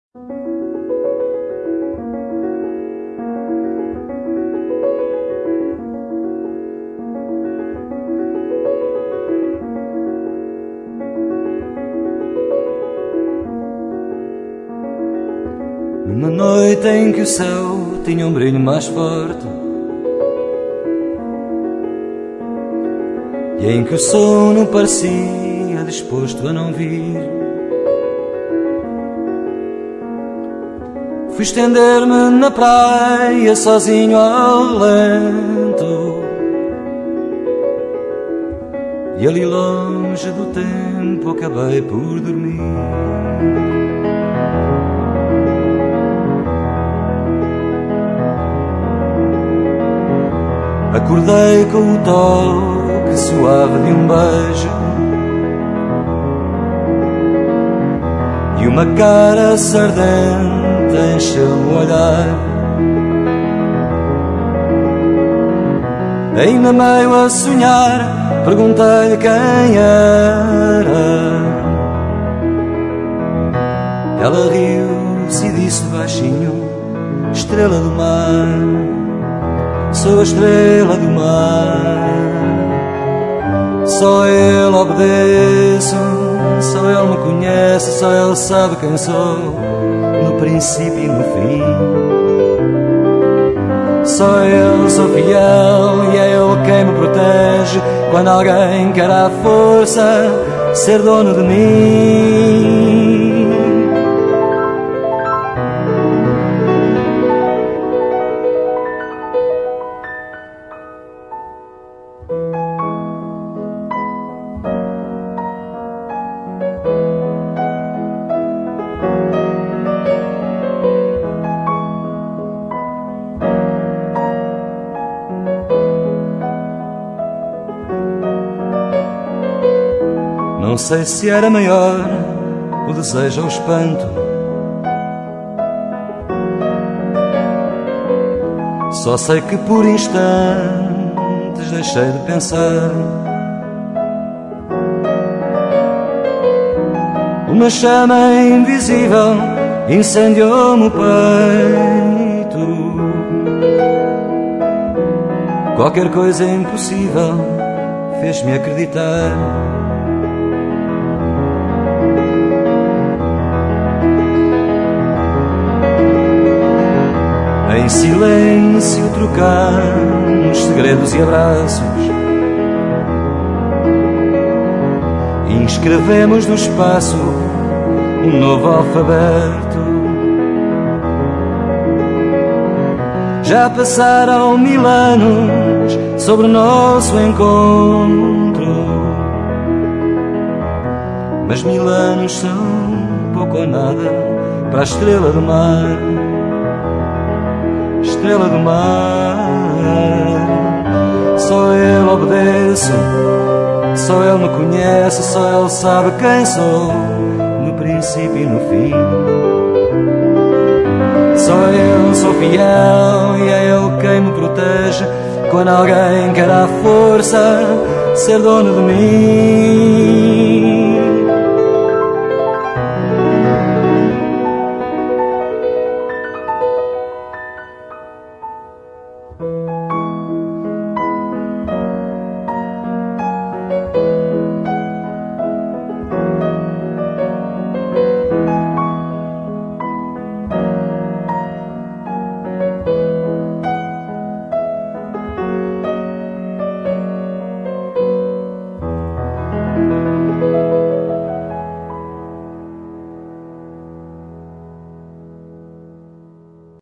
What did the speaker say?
Numa noite em que o céu tinha um brilho mais forte e em que o sono parecia disposto a não vir, fui estender-me na praia sozinho ao relento, e ali longe do tempo acabei por dormir. Acordei com o toque suave de um beijo e uma cara sardenta encheu-me o olhar. Ainda meio a sonhar, perguntei-lhe quem era. Ela riu-se e disse baixinho: estrela do mar. Sou a estrela do mar, só ele obedeço, só ele me conhece, só ele sabe quem sou, no princípio e no fim. Só eu sou fiel e é ele quem me protege quando alguém quer à força ser dono de mim. Não sei se era maior o desejo ou o espanto, só sei que por instantes deixei de pensar. Uma chama invisível incendiou-me o peito, qualquer coisa impossível fez-me acreditar. Em silêncio trocamos segredos e abraços, e escrevemos no espaço um novo alfabeto. Já passaram 1000 anos sobre o nosso encontro, mas 1000 anos são pouco ou nada para a estrela do mar. Estrela do mar, só ele obedeço, só ele me conhece, só ele sabe quem sou, no princípio e no fim. Só eu sou fiel e é ele quem me protege quando alguém quer à força ser dono de mim.